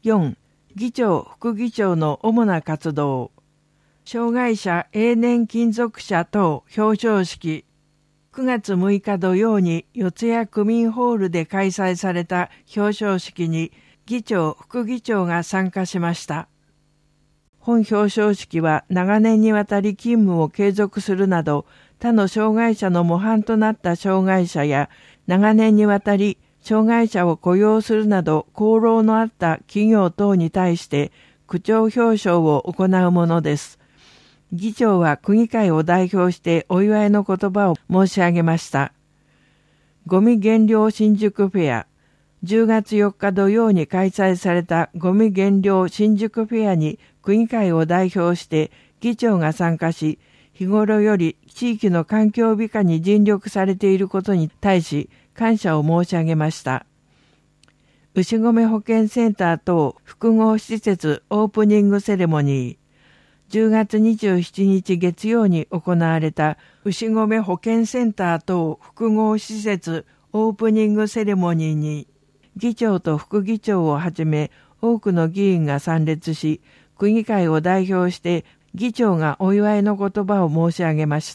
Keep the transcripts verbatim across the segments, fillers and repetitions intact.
よん. 議長・副議長の主な活動。障害者永年勤続者等表彰式。くがつむいか土曜に四谷区民ホールで開催された表彰式に議長・副議長が参加しました。本表彰式は長年にわたり勤務を継続するなど他の障害者の模範となった障害者や長年にわたり障害者を雇用するなど功労のあった企業等に対して区長表彰を行うものです。議長は区議会を代表してお祝いの言葉を申し上げました。ゴミ減量新宿フェア。じゅうがつよっか土曜に開催されたゴミ減量新宿フェアに区議会を代表して議長が参加し、日頃より地域の環境美化に尽力されていることに対し感謝を申し上げました。牛込保健センター等複合施設オープニングセレモニー。じゅうがつにじゅうしちにち月曜に行われた牛込保健センター等複合施設オープニングセレモニーに議長と副議長をはじめ多くの議員が参列し、区議会を代表して議長がお祝いの言葉を申し上げました。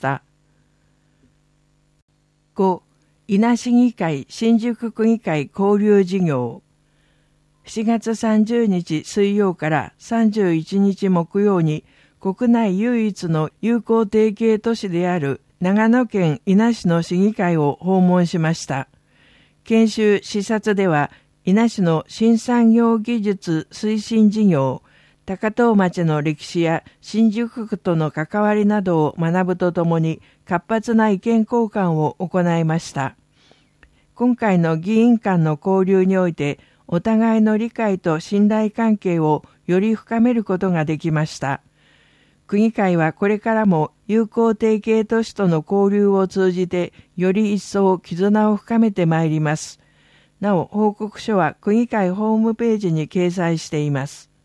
ご. 伊那市議会新宿区議会交流事業。しちがつさんじゅうにち水曜からさんじゅういちにち木曜に国内唯一の友好提携都市である長野県伊那市の市議会を訪問しました。研修視察では、伊那市の新産業技術推進事業、高遠町の歴史や新宿区との関わりなどを学ぶとともに活発な意見交換を行いました。今回の議員間の交流において、お互いの理解と信頼関係をより深めることができました。区議会はこれからも友好提携都市との交流を通じてより一層絆を深めてまいります。なお、報告書は区議会ホームページに掲載しています。